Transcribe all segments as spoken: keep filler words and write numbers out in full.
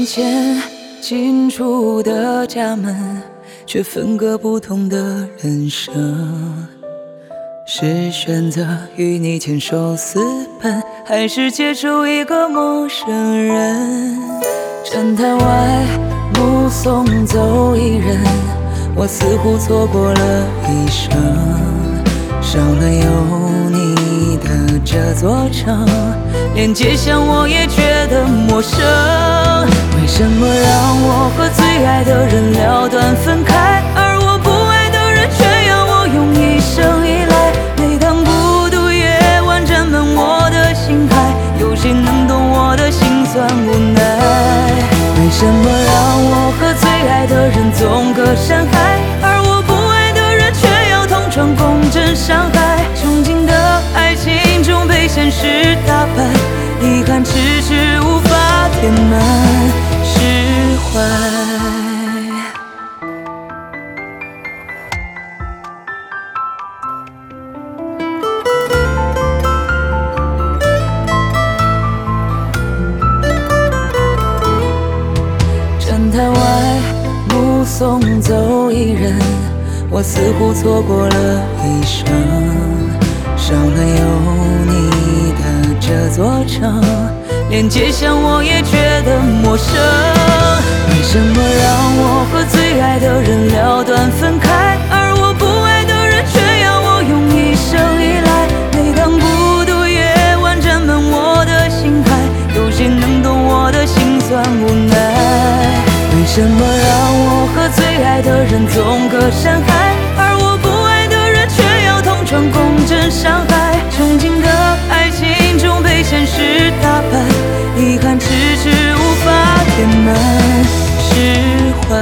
眼前进出的家门，却分隔不同的人生。是选择与你牵手私奔，还是接受一个陌生人？站台外目送走一人，我似乎错过了一生。少了有你的这座城，连街巷我也觉得陌生。为什么让我和最爱的人了断分开，而我不爱的人却要我用一生依赖？每当孤独夜晚占满我的心海，有谁能懂我的心酸无奈？为什么让我和最爱的人总隔山海，而我不爱的人却要同床共枕伤害？憧憬的爱情终被现实打败，遗憾迟迟无法填满释怀。站台外目送走一人，我似乎错过了一生。少了有你的这座城，连街巷我也觉得陌生。为什么让我和最爱的人了断分开，而我不爱的人却要我用一生依赖？每当孤独夜晚占满我的心海，有谁能懂我的心酸无奈？为什么让我和最爱的人总隔山海，而我不爱的人却要同床共枕伤害？憧憬的爱情终被现实打败，遗憾迟迟无法填满释怀。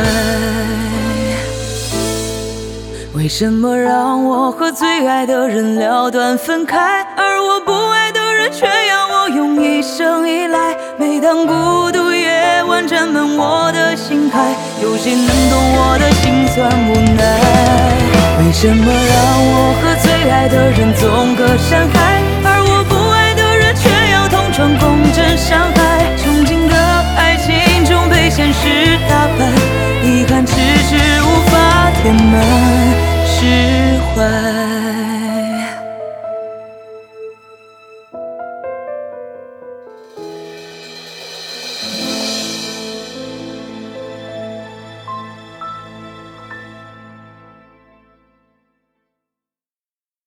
为什么让我和最爱的人了断分开，而我不爱的人却要我用一生依赖？每当孤独夜晚占满我的心海，有谁能懂我的心酸无奈？为什么让我和最爱的人总隔山海，而我不爱的人却要同床共枕伤害？憧憬的爱情终被现实打败，遗憾迟迟无法填满释怀。